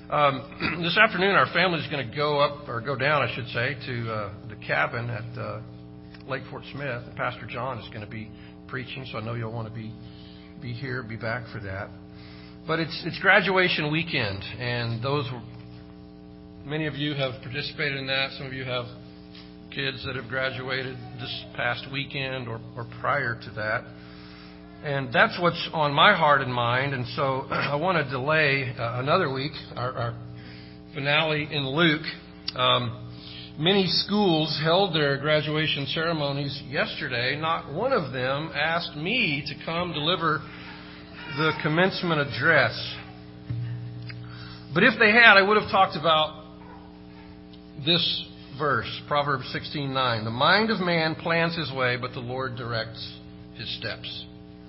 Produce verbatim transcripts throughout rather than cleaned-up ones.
Um, this afternoon, our family is going to go up, or go down, I should say, to uh, the cabin at uh, Lake Fort Smith. And Pastor John is going to be preaching, so I know you'll want to be be here, be back for that. But it's it's graduation weekend, and those were, many of you have participated in that. Some of you have kids that have graduated this past weekend or, or prior to that. And that's what's on my heart and mind. And so I want to delay uh, another week, our, our finale in Luke. Um, many schools held their graduation ceremonies yesterday. Not one of them asked me to come deliver the commencement address. But if they had, I would have talked about this verse, Proverbs sixteen nine. The mind of man plans his way, but the Lord directs his steps.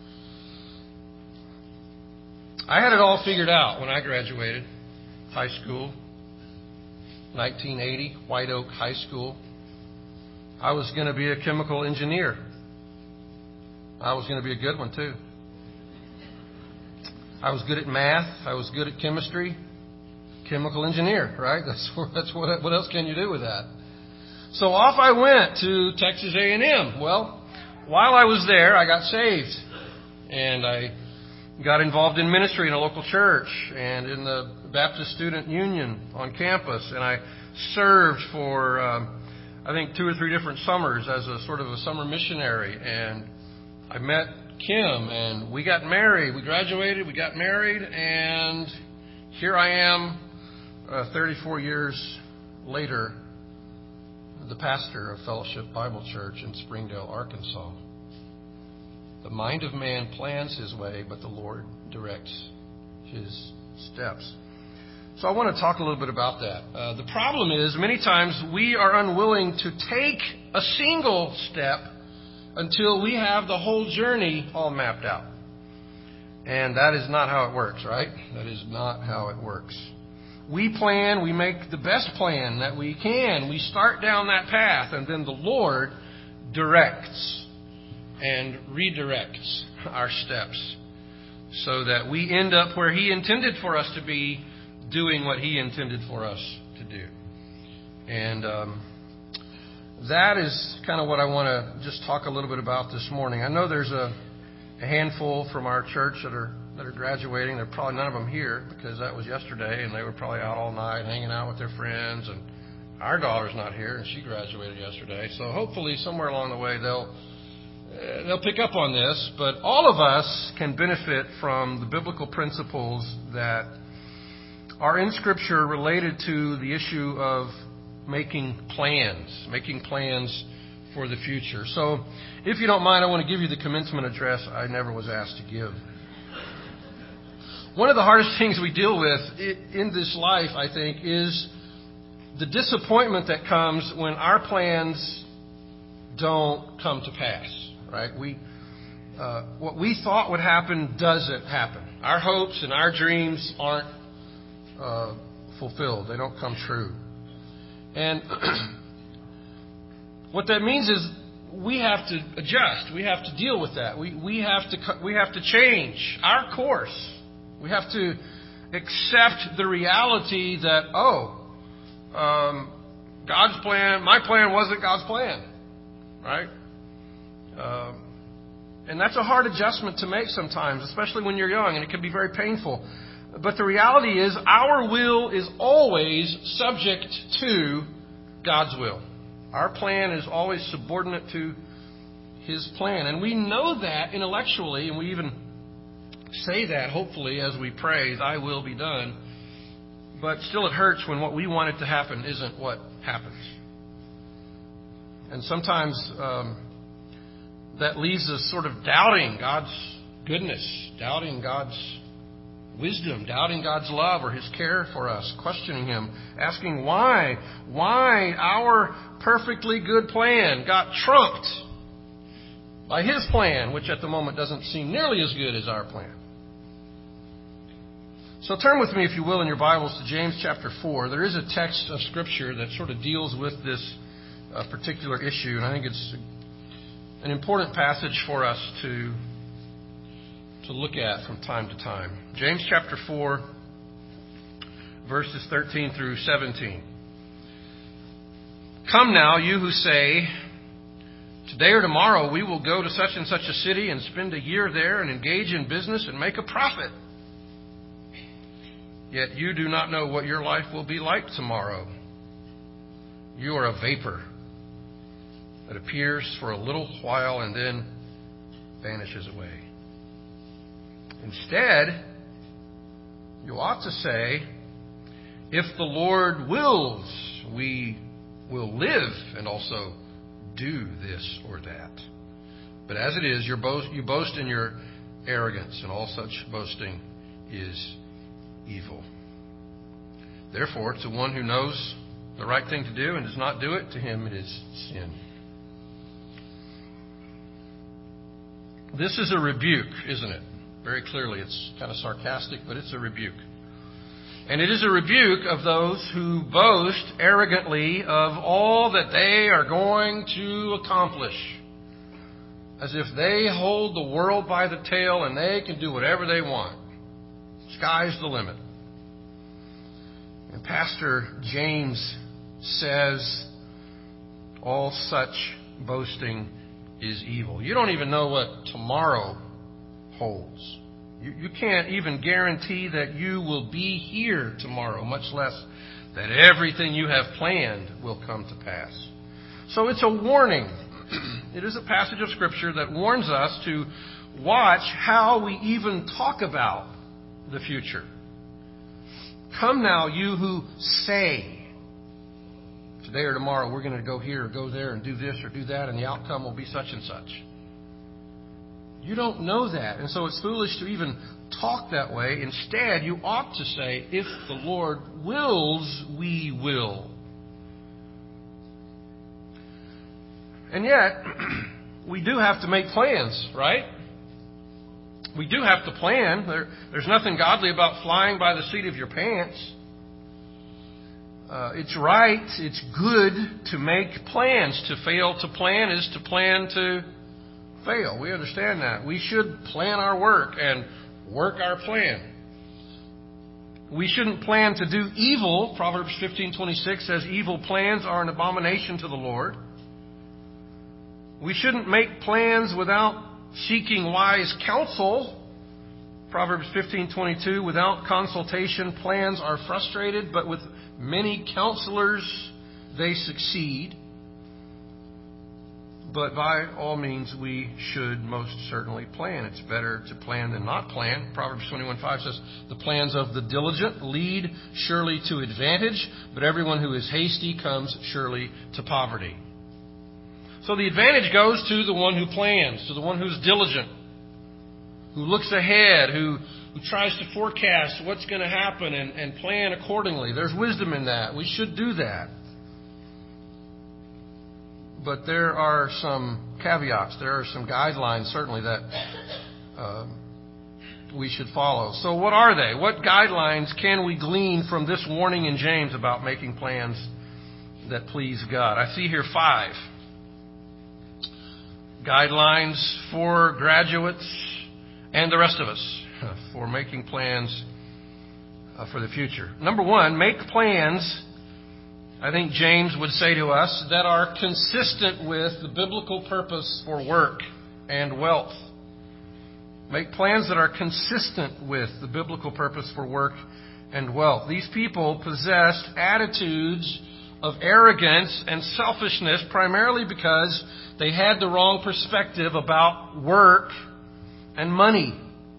I had it all figured out when I graduated high school, nineteen eighty, White Oak High School. I was going to be a chemical engineer. I was going to be a good one, too. I was good at math. I was good at chemistry. Chemical engineer, right? That's, that's what, what else can you do with that? So off I went to Texas A and M. Well, while I was there, I got saved. And I got involved in ministry in a local church and in the Baptist Student Union on campus. And I served for, um, I think, two or three different summers as a sort of a summer missionary. And I met Kim, and we got married. We graduated, we got married, and here I am uh, thirty-four years later, the pastor of Fellowship Bible Church in Springdale, Arkansas. The mind of man plans his way, but the Lord directs his steps. So I want to talk a little bit about that. Uh, the problem is, many times we are unwilling to take a single step until we have the whole journey all mapped out. And that is not how it works, right? That is not how it works. We plan, we make the best plan that we can. We start down that path, and then the Lord directs and redirects our steps so that we end up where He intended for us to be, doing what He intended for us to do. And um, that is kind of what I want to just talk a little bit about this morning. I know there's a, a handful from our church that are that are graduating. There are probably none of them here because that was yesterday, and they were probably out all night hanging out with their friends. And our daughter's not here, and she graduated yesterday. So hopefully somewhere along the way they'll They'll pick up on this, but all of us can benefit from the biblical principles that are in Scripture related to the issue of making plans, making plans for the future. So, if you don't mind, I want to give you the commencement address I never was asked to give. One of the hardest things we deal with in this life, I think, is the disappointment that comes when our plans don't come to pass. Right? We, uh, what we thought would happen doesn't happen. Our hopes and our dreams aren't uh, fulfilled. They don't come true. And what that means is we have to adjust. We have to deal with that. We we have to we have to change our course. We have to accept the reality that oh, um, God's plan, my plan wasn't God's plan, right? Um, and that's a hard adjustment to make sometimes, especially when you're young, and it can be very painful. But the reality is our will is always subject to God's will. Our plan is always subordinate to His plan. And we know that intellectually, and we even say that, hopefully, as we pray, Thy will be done. But still it hurts when what we want it to happen isn't what happens. And sometimes Um, that leaves us sort of doubting God's goodness, doubting God's wisdom, doubting God's love or His care for us, questioning Him, asking why, why our perfectly good plan got trumped by His plan, which at the moment doesn't seem nearly as good as our plan. So turn with me, if you will, in your Bibles to James chapter four. There is a text of Scripture that sort of deals with this uh, particular issue, and I think it's an important passage for us to to look at from time to time. James chapter four, verses thirteen through seventeen. Come now, you who say, today or tomorrow we will go to such and such a city and spend a year there and engage in business and make a profit. Yet you do not know what your life will be like tomorrow. You are a vapor that appears for a little while and then vanishes away. Instead, you ought to say, if the Lord wills, we will live and also do this or that. But as it is, you boast, you boast in your arrogance, and all such boasting is evil. Therefore, to one who knows the right thing to do and does not do it, to him it is sin. This is a rebuke, isn't it? Very clearly, it's kind of sarcastic, but it's a rebuke. And it is a rebuke of those who boast arrogantly of all that they are going to accomplish, as if they hold the world by the tail and they can do whatever they want. Sky's the limit. And Pastor James says all such boasting is evil. You don't even know what tomorrow holds. You, you can't even guarantee that you will be here tomorrow, much less that everything you have planned will come to pass. So it's a warning. It is a passage of Scripture that warns us to watch how we even talk about the future. Come now, you who say, today or tomorrow we're going to go here or go there and do this or do that, and the outcome will be such and such. You don't know that, and so it's foolish to even talk that way. Instead, you ought to say, if the Lord wills, we will. And yet, we do have to make plans, right? We do have to plan. There, there's nothing godly about flying by the seat of your pants. Uh, it's right, it's good to make plans. To fail to plan is to plan to fail. We understand that. We should plan our work and work our plan. We shouldn't plan to do evil. Proverbs fifteen twenty-six says evil plans are an abomination to the Lord. We shouldn't make plans without seeking wise counsel. Proverbs fifteen twenty-two, without consultation plans are frustrated, but with many counselors they succeed. But by all means, we should most certainly plan. It's better to plan than not plan. Proverbs twenty-one five says, the plans of the diligent lead surely to advantage, but everyone who is hasty comes surely to poverty. So the advantage goes to the one who plans, to the one who's diligent, who looks ahead, who, who tries to forecast what's going to happen and, and plan accordingly. There's wisdom in that. We should do that. But there are some caveats. There are some guidelines, certainly, that uh, we should follow. So what are they? What guidelines can we glean from this warning in James about making plans that please God? I see here five guidelines for graduates and the rest of us for making plans uh, for the future. Number one, make plans, I think James would say to us, that are consistent with the biblical purpose for work and wealth. Make plans that are consistent with the biblical purpose for work and wealth. These people possessed attitudes of arrogance and selfishness primarily because they had the wrong perspective about work and money.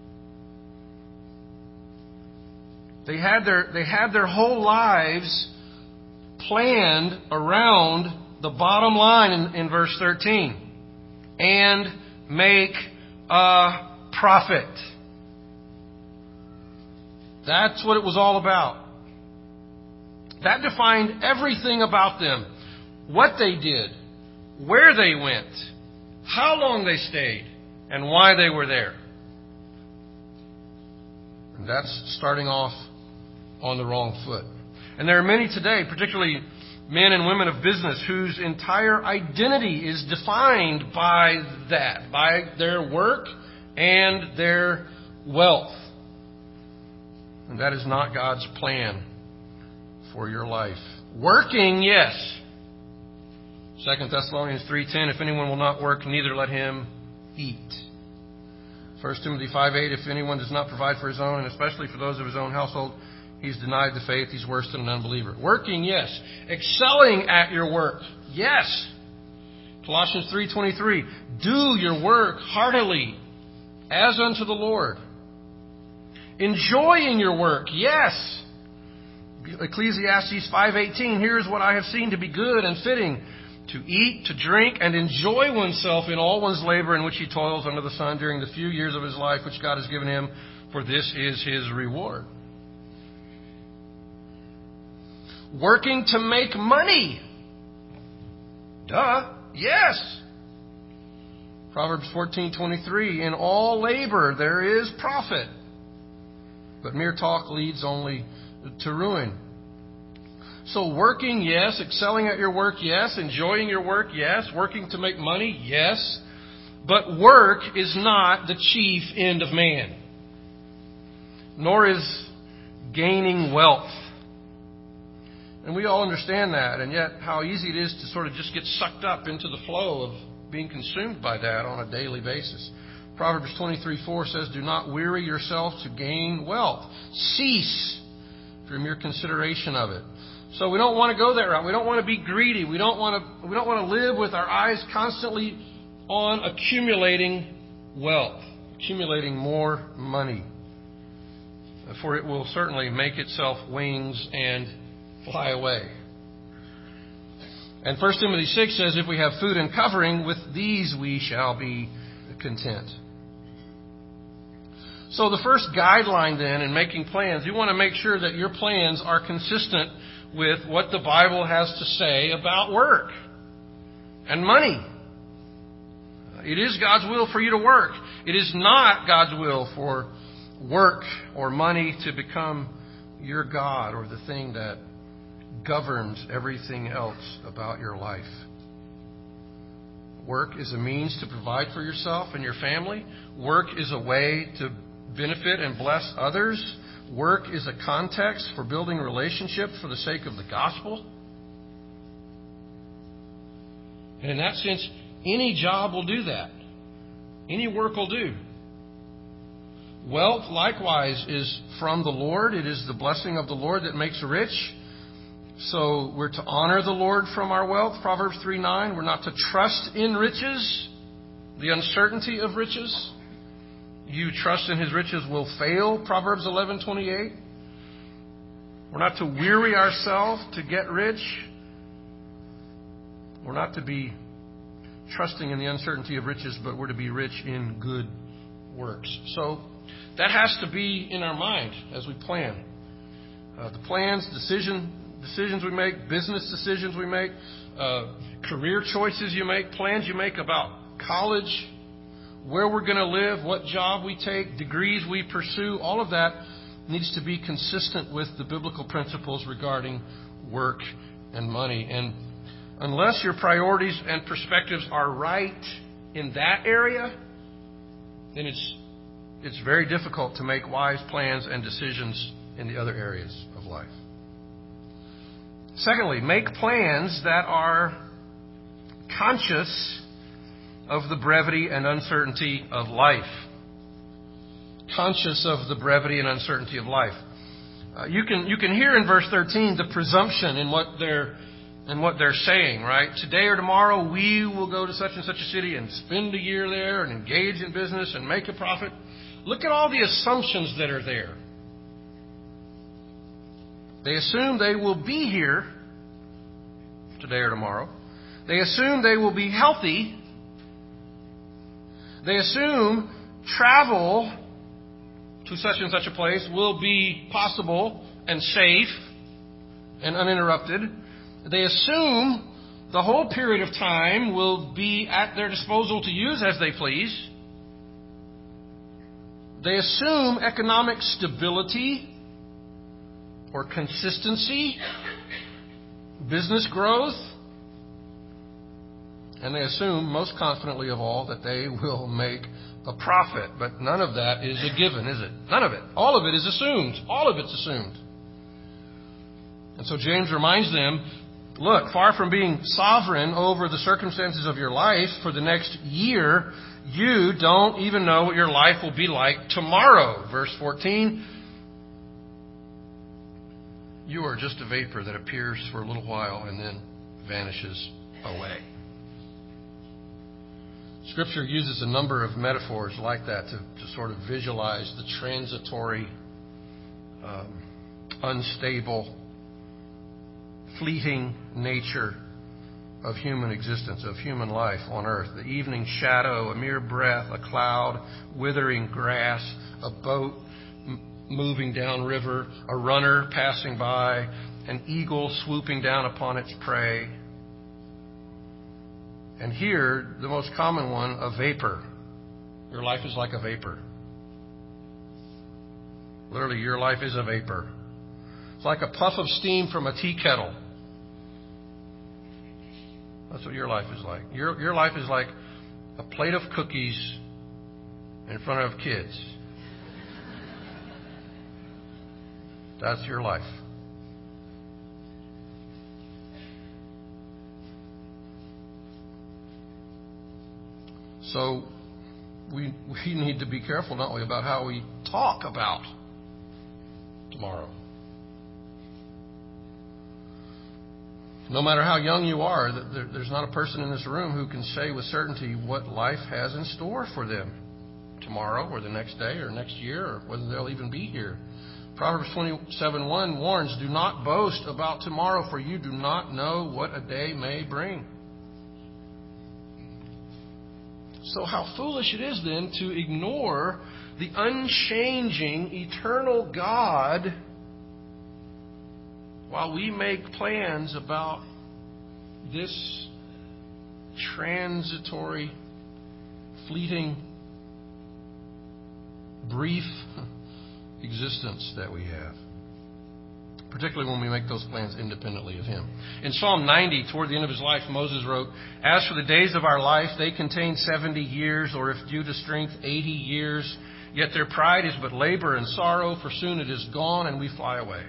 They had their, they had their whole lives planned around the bottom line in, in verse thirteen. And make a profit. That's what it was all about. That defined everything about them. What they did, where they went, how long they stayed, and why they were there. And that's starting off on the wrong foot. And there are many today, particularly men and women of business, whose entire identity is defined by that, by their work and their wealth. And that is not God's plan for your life. Working, yes. Second Thessalonians three ten, if anyone will not work, neither let him eat. First Timothy five eight, if anyone does not provide for his own, and especially for those of his own household, he's denied the faith. He's worse than an unbeliever. Working, yes. Excelling at your work, yes. Colossians three twenty-three, do your work heartily, as unto the Lord. Enjoying your work, yes. Ecclesiastes five eighteen, here is what I have seen to be good and fitting, to eat, to drink, and enjoy oneself in all one's labor in which he toils under the sun during the few years of his life which God has given him, for this is his reward. Working to make money. Duh. Yes. Proverbs fourteen twenty-three, in all labor there is profit, but mere talk leads only to ruin. So working, yes. Excelling at your work, yes. Enjoying your work, yes. Working to make money, yes. But work is not the chief end of man, nor is gaining wealth. And we all understand that, and yet how easy it is to sort of just get sucked up into the flow of being consumed by that on a daily basis. Proverbs twenty-three four says, do not weary yourself to gain wealth. Cease from your consideration of it. So we don't want to go that route. We don't want to be greedy. We don't want to, we don't want to live with our eyes constantly on accumulating wealth, accumulating more money. For it will certainly make itself wings and fly away. And First Timothy six says, if we have food and covering, with these we shall be content. So the first guideline then in making plans, you want to make sure that your plans are consistent with what the Bible has to say about work and money. It is God's will for you to work. It is not God's will for work or money to become your God or the thing that governs everything else about your life. Work is a means to provide for yourself and your family. Work is a way to benefit and bless others. Work is a context for building relationships for the sake of the gospel. And in that sense, any job will do that. Any work will do. Wealth, likewise, is from the Lord. It is the blessing of the Lord that makes rich. So we're to honor the Lord from our wealth. Proverbs three nine. We're not to trust in riches, the uncertainty of riches. You trust in his riches will fail. Proverbs eleven twenty-eight. We're not to weary ourselves to get rich. We're not to be trusting in the uncertainty of riches, but we're to be rich in good works. So that has to be in our mind as we plan. Uh, the plans, decision, decisions we make, business decisions we make, uh, career choices you make, plans you make about college, where we're going to live, what job we take, degrees we pursue, all of that needs to be consistent with the biblical principles regarding work and money. And unless your priorities and perspectives are right in that area, then it's it's very difficult to make wise plans and decisions in the other areas of life. Secondly, make plans that are conscious of the brevity and uncertainty of life. Conscious of the brevity and uncertainty of life. Uh, you can you can hear in verse thirteen the presumption in what they're in what they're saying, right? Today or tomorrow we will go to such and such a city and spend a year there and engage in business and make a profit. Look at all the assumptions that are there. They assume they will be here today or tomorrow. They assume they will be healthy. They assume travel to such and such a place will be possible and safe and uninterrupted. They assume the whole period of time will be at their disposal to use as they please. They assume economic stability or consistency, business growth, and they assume, most confidently of all, that they will make a profit. But none of that is a given, is it? None of it. All of it is assumed. All of it's assumed. And so James reminds them, look, far from being sovereign over the circumstances of your life for the next year, you don't even know what your life will be like tomorrow. Verse fourteen, you are just a vapor that appears for a little while and then vanishes away. Scripture uses a number of metaphors like that to, to sort of visualize the transitory, um, unstable, fleeting nature of human existence, of human life on earth. The evening shadow, a mere breath, a cloud, withering grass, a boat m- moving downriver, a runner passing by, an eagle swooping down upon its prey. And here, the most common one, a vapor. Your life is like a vapor. Literally, your life is a vapor. It's like a puff of steam from a tea kettle. That's what your life is like. Your, your life is like a plate of cookies in front of kids. That's your life. So we we need to be careful, don't we, about how we talk about tomorrow. No matter how young you are, there's not a person in this room who can say with certainty what life has in store for them tomorrow or the next day or next year or whether they'll even be here. Proverbs twenty-seven one warns, do not boast about tomorrow, for you do not know what a day may bring. So how foolish it is then to ignore the unchanging, eternal God while we make plans about this transitory, fleeting, brief existence that we have. Particularly when we make those plans independently of Him. In Psalm ninety, toward the end of his life, Moses wrote, as for the days of our life, they contain seventy years, or if due to strength, eighty years. Yet their pride is but labor and sorrow, for soon it is gone and we fly away.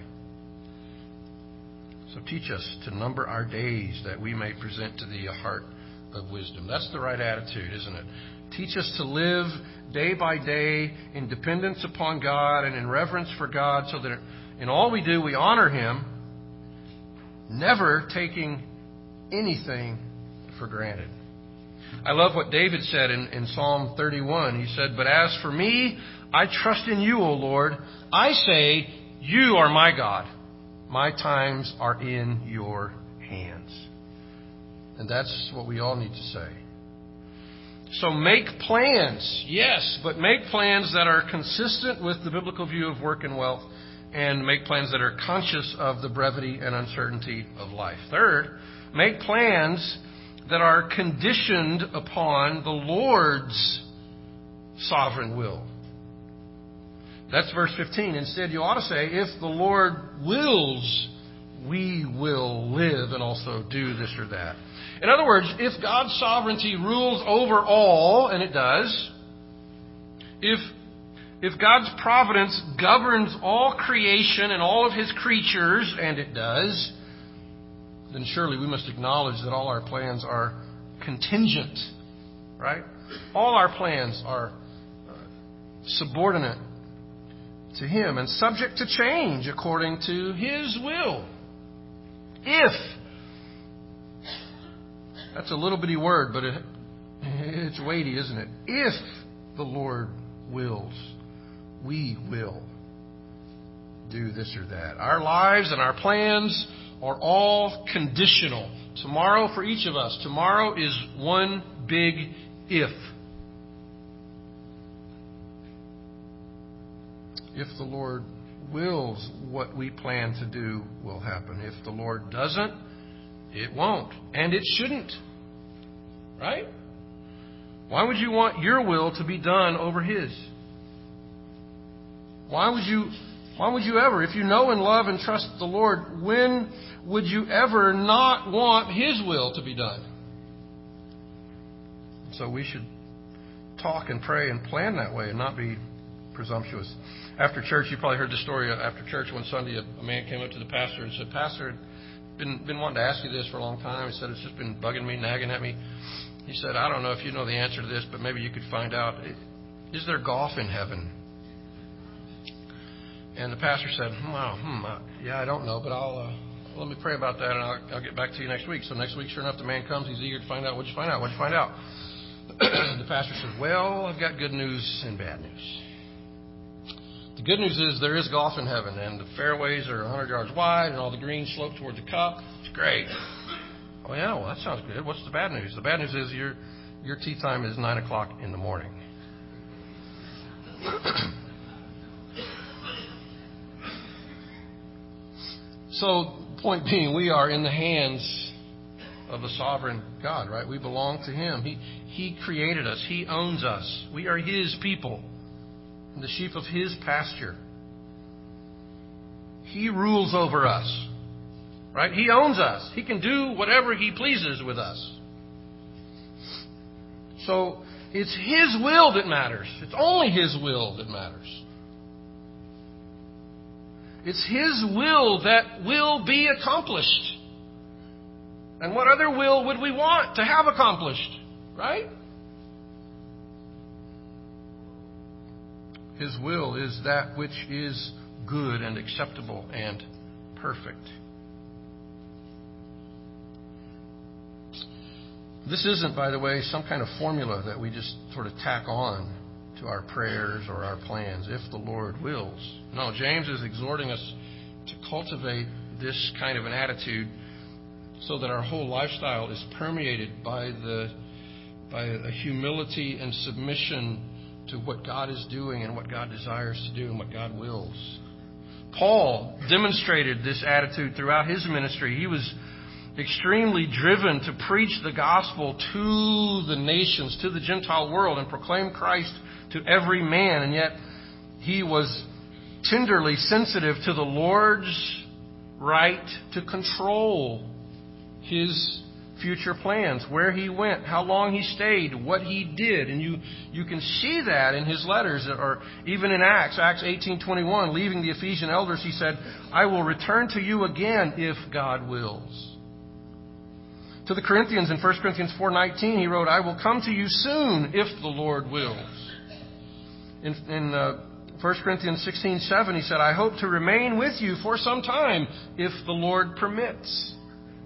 So teach us to number our days that we may present to Thee a heart of wisdom. That's the right attitude, isn't it? Teach us to live day by day in dependence upon God and in reverence for God, so that in all we do we honor Him, never taking anything for granted. I love what David said in, in Psalm thirty-one. He said, but as for me, I trust in You, O Lord. I say, You are my God. My times are in Your hands. And that's what we all need to say. So make plans, yes, but make plans that are consistent with the biblical view of work and wealth, and make plans that are conscious of the brevity and uncertainty of life. Third, make plans that are conditioned upon the Lord's sovereign will. That's verse fifteen. Instead, you ought to say, if the Lord wills, we will live and also do this or that. In other words, if God's sovereignty rules over all, and it does, if if God's providence governs all creation and all of His creatures, and it does, then surely we must acknowledge that all our plans are contingent, right? All our plans are subordinate to Him and subject to change according to His will. If. That's a little bitty word, but it, it's weighty, isn't it? If the Lord wills, we will do this or that. Our lives and our plans are all conditional. Tomorrow for each of us, tomorrow is one big if. If the Lord wills, what we plan to do will happen. If the Lord doesn't, it won't. And it shouldn't. Right? Why would you want your will to be done over His? Why would you why would you ever, if you know and love and trust the Lord, when would you ever not want His will to be done? So we should talk and pray and plan that way and not be presumptuous. After church, you probably heard the story. After church one Sunday, a, a man came up to the pastor and said, "Pastor, I've been, been wanting to ask you this for a long time." He said, "It's just been bugging me, nagging at me." He said, "I don't know if you know the answer to this, but maybe you could find out. Is there golf in heaven?" And the pastor said, "Wow, hmm, uh, yeah, I don't know, but I'll uh, let me pray about that, and I'll, I'll get back to you next week." So next week, sure enough, the man comes. He's eager to find out. What'd you find out? What'd you find out? The pastor says, "Well, I've got good news and bad news. The good news is there is golf in heaven, and the fairways are one hundred yards wide, and all the greens slope toward the cup. It's great." "Oh, yeah, well, that sounds good. What's the bad news?" "The bad news is your your tee time is nine o'clock in the morning." So, point being, we are in the hands of the sovereign God, right? We belong to Him. He He created us. He owns us. We are His people, the sheep of His pasture. He rules over us, right? He owns us. He can do whatever He pleases with us. So, it's His will that matters. It's only His will that matters. It's His will that will be accomplished. And what other will would we want to have accomplished? Right? His will is that which is good and acceptable and perfect. This isn't, by the way, some kind of formula that we just sort of tack on to our prayers or our plans, if the Lord wills. No, James is exhorting us to cultivate this kind of an attitude so that our whole lifestyle is permeated by the by a humility and submission to what God is doing and what God desires to do and what God wills. Paul demonstrated this attitude throughout his ministry. He was extremely driven to preach the gospel to the nations, to the Gentile world, and proclaim Christ to every man. And yet he was tenderly sensitive to the Lord's right to control His future plans, where He went, how long He stayed, what He did. And you, you can see that in his letters, or even in Acts, Acts eighteen twenty-one, leaving the Ephesian elders, he said, "I will return to you again if God wills." To the Corinthians in First Corinthians four nineteen, he wrote, "I will come to you soon if the Lord wills." In, in uh, First Corinthians sixteen seven, he said, "I hope to remain with you for some time if the Lord permits."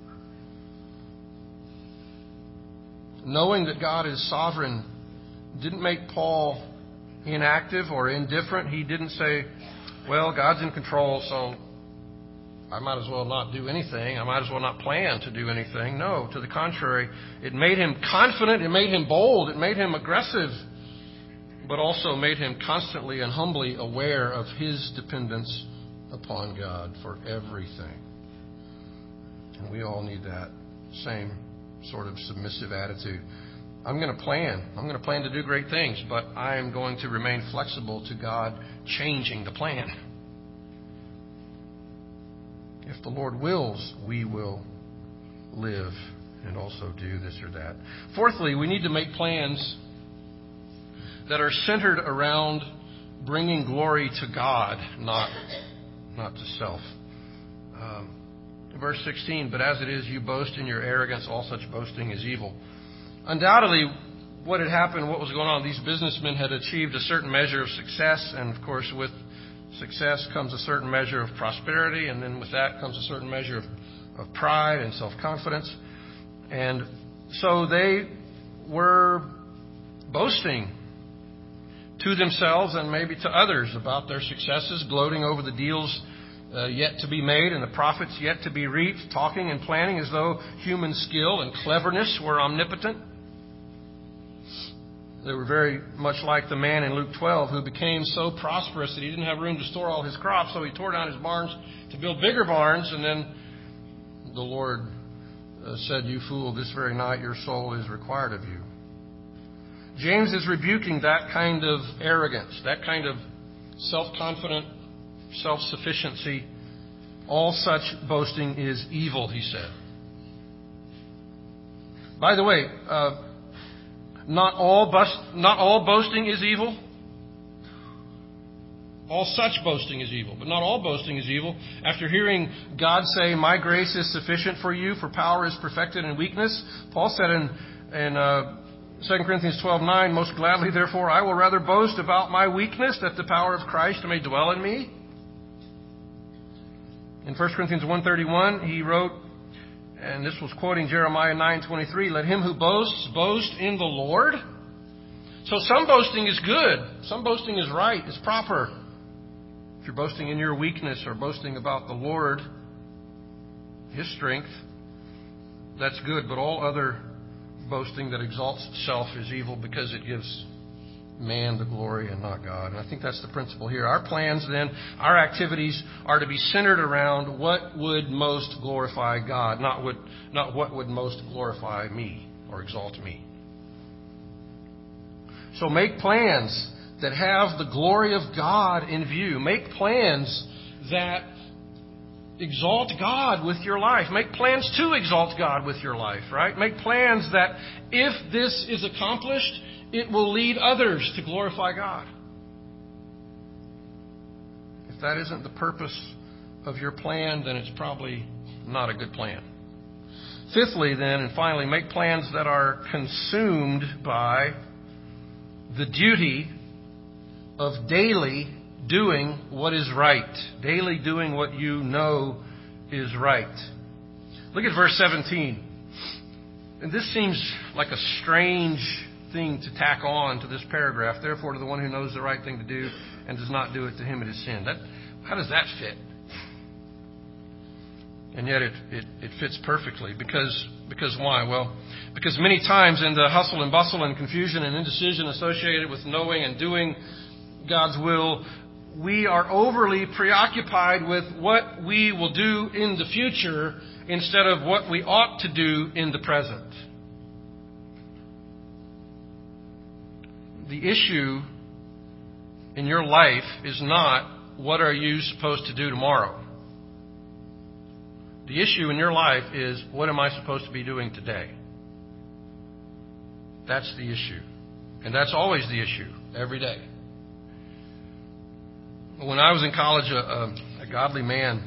Knowing that God is sovereign didn't make Paul inactive or indifferent. He didn't say, "Well, God's in control, so I might as well not do anything. I might as well not plan to do anything." No, to the contrary, it made him confident, it made him bold, it made him aggressive, but also made him constantly and humbly aware of his dependence upon God for everything. And we all need that same sort of submissive attitude. I'm going to plan. I'm going to plan to do great things, but I am going to remain flexible to God changing the plan. If the Lord wills, we will live and also do this or that. Fourthly, we need to make plans that are centered around bringing glory to God, not, not to self. Um, verse sixteen, "But as it is, you boast in your arrogance. All such boasting is evil." Undoubtedly, what had happened, what was going on, these businessmen had achieved a certain measure of success, and of course with success comes a certain measure of prosperity, and then with that comes a certain measure of, of pride and self-confidence. And so they were boasting to themselves and maybe to others about their successes, gloating over the deals uh, yet to be made and the profits yet to be reaped, talking and planning as though human skill and cleverness were omnipotent. They were very much like the man in Luke twelve who became so prosperous that he didn't have room to store all his crops, so he tore down his barns to build bigger barns, and then the Lord uh, said, "You fool, this very night your soul is required of you." James is rebuking that kind of arrogance, that kind of self-confident self-sufficiency. All such boasting is evil, he said. By the way, uh, Not all, bust, not all boasting is evil. All such boasting is evil, but not all boasting is evil. After hearing God say, "My grace is sufficient for you, for power is perfected in weakness," Paul said in, in uh, Second Corinthians twelve nine, "Most gladly, therefore, I will rather boast about my weakness, that the power of Christ may dwell in me." In First Corinthians one thirty-one, he wrote, and this was quoting Jeremiah nine twenty-three, "Let him who boasts, boast in the Lord." So some boasting is good. Some boasting is right, is proper. If you're boasting in your weakness or boasting about the Lord, His strength, that's good. But all other boasting that exalts self is evil because it gives man the glory and not God. And I think that's the principle here. Our plans then, our activities are to be centered around what would most glorify God, not what, not what would most glorify me or exalt me. So make plans that have the glory of God in view. Make plans that exalt God with your life. Make plans to exalt God with your life, right? Make plans that if this is accomplished, it will lead others to glorify God. If that isn't the purpose of your plan, then it's probably not a good plan. Fifthly, then, and finally, make plans that are consumed by the duty of daily doing what is right. Daily doing what you know is right. Look at verse seventeen. And this seems like a strange thing to tack on to this paragraph. Therefore, to the one who knows the right thing to do and does not do it, to him it is sin. That, how does that fit? And yet it, it, it fits perfectly. Because, because why? Well, because many times in the hustle and bustle and confusion and indecision associated with knowing and doing God's will, we are overly preoccupied with what we will do in the future instead of what we ought to do in the present. The issue in your life is not what are you supposed to do tomorrow. The issue in your life is what am I supposed to be doing today? That's the issue. And that's always the issue, every day. When I was in college, a, a, a godly man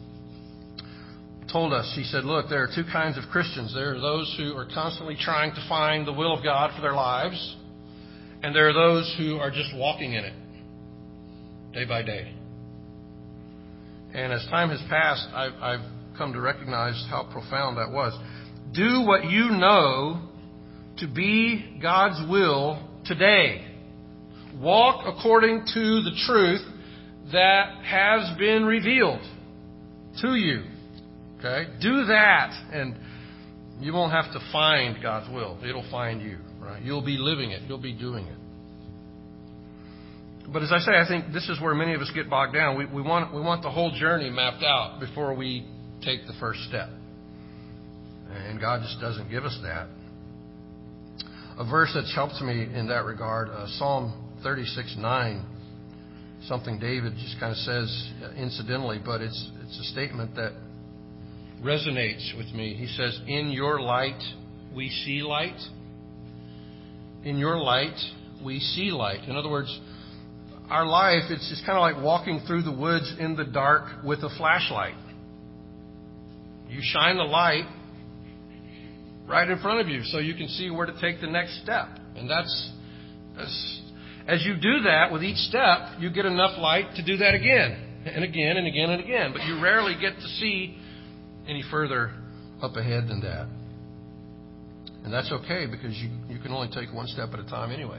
told us, he said, look, there are two kinds of Christians. There are those who are constantly trying to find the will of God for their lives, and there are those who are just walking in it, day by day. And as time has passed, I've, I've come to recognize how profound that was. Do what you know to be God's will today. Walk according to the truth that has been revealed to you. Okay? Do that, and you won't have to find God's will. It'll find you. Right? You'll be living it. You'll be doing it. But as I say, I think this is where many of us get bogged down. We, we want we want the whole journey mapped out before we take the first step. And God just doesn't give us that. A verse that's helped me in that regard, uh, Psalm thirty-six nine, something David just kind of says incidentally, but it's it's a statement that resonates with me. He says, "In your light we see light. In your light we see light." In other words, our life, it's just kind of like walking through the woods in the dark with a flashlight. You shine the light right in front of you so you can see where to take the next step. And that's, that's as you do that with each step, you get enough light to do that again and again and again and again. But you rarely get to see any further up ahead than that. And that's okay because you, you can only take one step at a time anyway.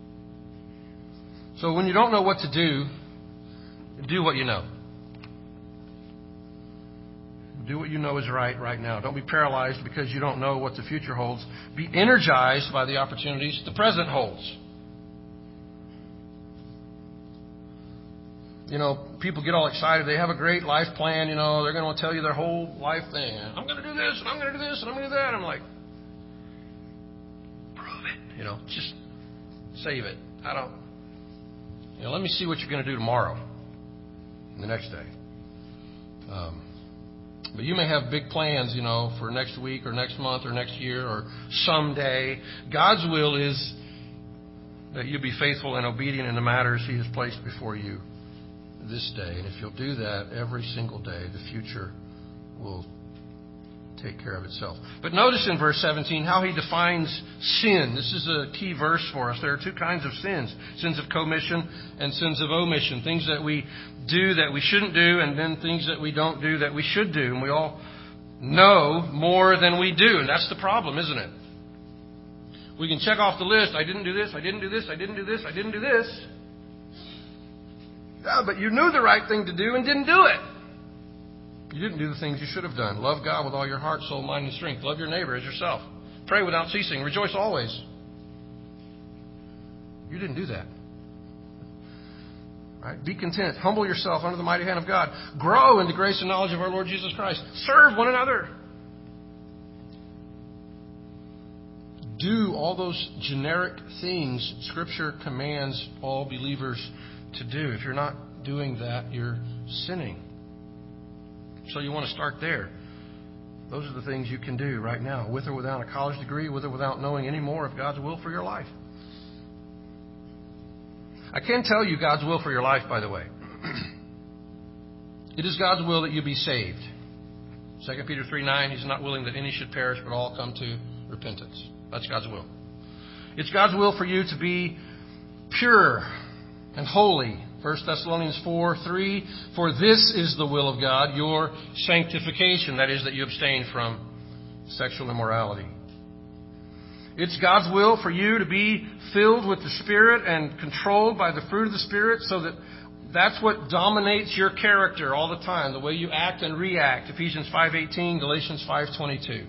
So when you don't know what to do, do what you know. Do what you know is right right now. Don't be paralyzed because you don't know what the future holds. Be energized by the opportunities the present holds. You know, people get all excited. They have a great life plan. You know, they're going to tell you their whole life thing. I'm going to do this, and I'm going to do this, and I'm going to do that. I'm like, prove it. You know, just save it. I don't. You know, let me see what you're going to do tomorrow, and the next day. Um, but you may have big plans, you know, for next week or next month or next year or someday. God's will is that you be faithful and obedient in the matters He has placed before you this day. And if you'll do that every single day, the future will take care of itself. But notice in verse seventeen how he defines sin. This is a key verse for us. There are two kinds of sins. Sins of commission and sins of omission. Things that we do that we shouldn't do, and then things that we don't do that we should do. And we all know more than we do. And that's the problem, isn't it? We can check off the list. I didn't do this, I didn't do this, I didn't do this, I didn't do this. Yeah, but you knew the right thing to do and didn't do it. You didn't do the things you should have done. Love God with all your heart, soul, mind, and strength. Love your neighbor as yourself. Pray without ceasing. Rejoice always. You didn't do that. All right? Be content. Humble yourself under the mighty hand of God. Grow in the grace and knowledge of our Lord Jesus Christ. Serve one another. Do all those generic things Scripture commands all believers to do. If you're not doing that, you're sinning. So you want to start there. Those are the things you can do right now, with or without a college degree, with or without knowing any more of God's will for your life. I can tell you God's will for your life, by the way. It is God's will that you be saved. Second Peter three nine, He's not willing that any should perish, but all come to repentance. That's God's will. It's God's will for you to be pure and holy. First Thessalonians four three, for this is the will of God, your sanctification. That is, that you abstain from sexual immorality. It's God's will for you to be filled with the Spirit and controlled by the fruit of the Spirit, so that that's what dominates your character all the time, the way you act and react. Ephesians five eighteen, Galatians five twenty-two.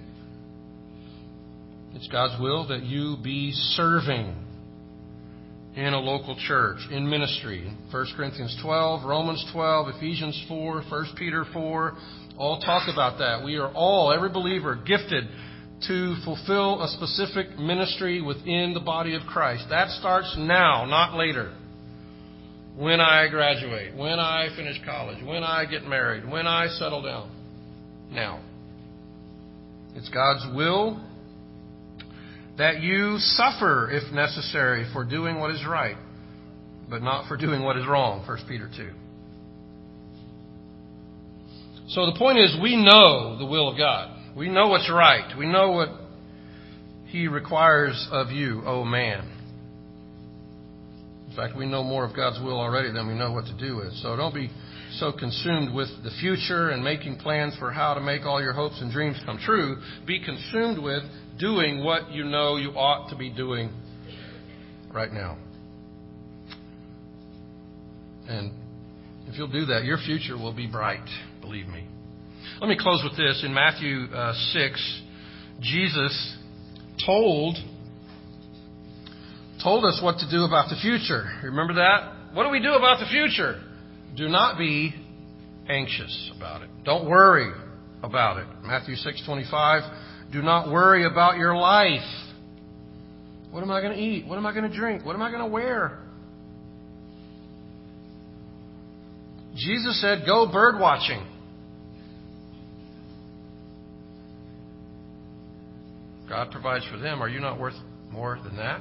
It's God's will that you be serving in a local church, in ministry. First Corinthians twelve, Romans twelve, Ephesians four, First Peter four, all talk about that. We are all, every believer, gifted to fulfill a specific ministry within the body of Christ. That starts now, not later. When I graduate, when I finish college, when I get married, when I settle down. Now. It's God's will that you suffer, if necessary, for doing what is right, but not for doing what is wrong, First Peter two. So the point is, we know the will of God. We know what's right. We know what He requires of you, oh man. In fact, we know more of God's will already than we know what to do with. So don't be so consumed with the future and making plans for how to make all your hopes and dreams come true. Be consumed with doing what you know you ought to be doing right now. And if you'll do that, your future will be bright, believe me. Let me close with this. In Matthew uh, six, Jesus told, told us what to do about the future. Remember that? What do we do about the future? Do not be anxious about it. Don't worry about it. Matthew six twenty-five. Do not worry about your life. What am I going to eat? What am I going to drink? What am I going to wear? Jesus said, go bird watching. God provides for them. Are you not worth more than that?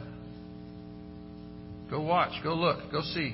Go watch. Go look. Go see.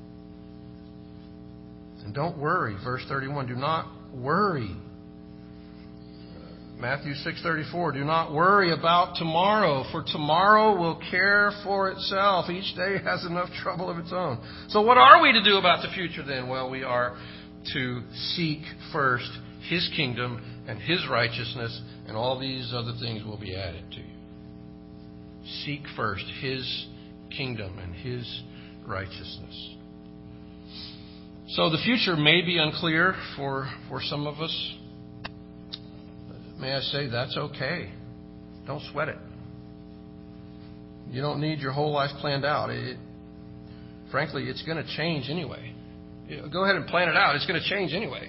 And don't worry. Verse thirty-one. Do not worry. Matthew six thirty-four, do not worry about tomorrow, for tomorrow will care for itself. Each day has enough trouble of its own. So what are we to do about the future then? Well, we are to seek first His kingdom and His righteousness, and all these other things will be added to you. Seek first His kingdom and His righteousness. So the future may be unclear for, for some of us. May I say, that's okay. Don't sweat it. You don't need your whole life planned out. It, frankly, it's going to change anyway. Go ahead and plan it out. It's going to change anyway.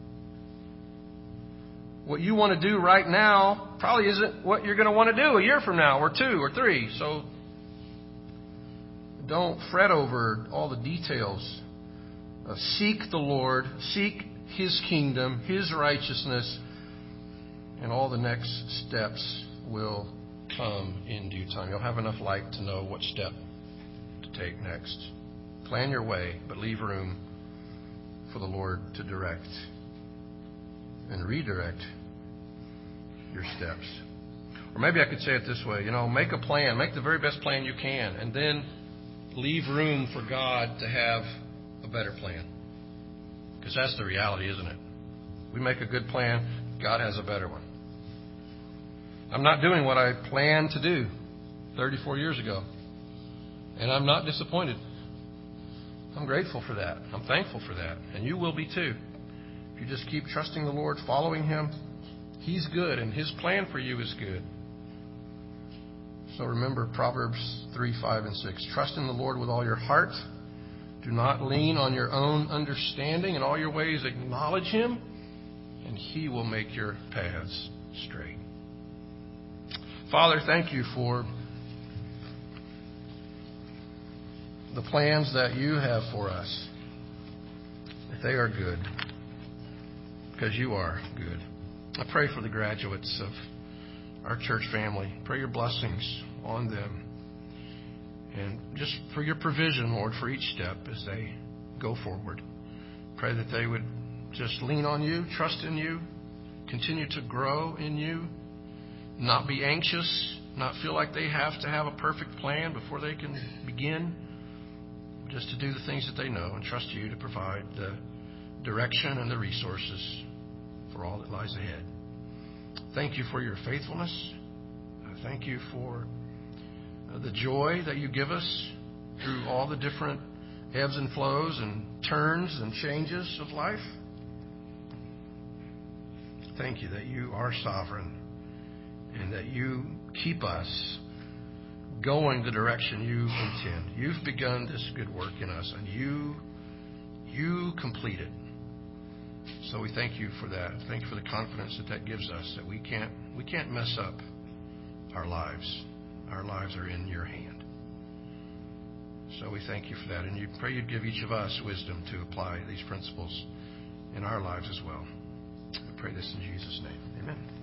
What you want to do right now probably isn't what you're going to want to do a year from now, or two, or three. So don't fret over all the details. Uh, seek the Lord. Seek His kingdom, His righteousness. And all the next steps will come in due time. You'll have enough light to know what step to take next. Plan your way, but leave room for the Lord to direct and redirect your steps. Or maybe I could say it this way, you know, make a plan, make the very best plan you can, and then leave room for God to have a better plan. Because that's the reality, isn't it? We make a good plan, God has a better one. I'm not doing what I planned to do thirty-four years ago. And I'm not disappointed. I'm grateful for that. I'm thankful for that. And you will be too. If you just keep trusting the Lord, following Him, He's good and His plan for you is good. So remember Proverbs three, five, and six. Trust in the Lord with all your heart. Do not lean on your own understanding. In all your ways acknowledge Him, and He will make your paths straight. Father, thank you for the plans that you have for us. That they are good, because you are good. I pray for the graduates of our church family. Pray your blessings on them. And just for your provision, Lord, for each step as they go forward. Pray that they would just lean on you, trust in you, continue to grow in you, not be anxious, not feel like they have to have a perfect plan before they can begin, just to do the things that they know and trust you to provide the direction and the resources for all that lies ahead. Thank you for your faithfulness. Thank you for the joy that you give us through all the different ebbs and flows and turns and changes of life. Thank you that you are sovereign and that you keep us going the direction you intend. You've begun this good work in us, and you you complete it. So we thank you for that. Thank you for the confidence that that gives us, that we can't we can't mess up our lives. Our lives are in your hand. So we thank you for that, and you pray you'd give each of us wisdom to apply these principles in our lives as well. I pray this in Jesus' name. Amen.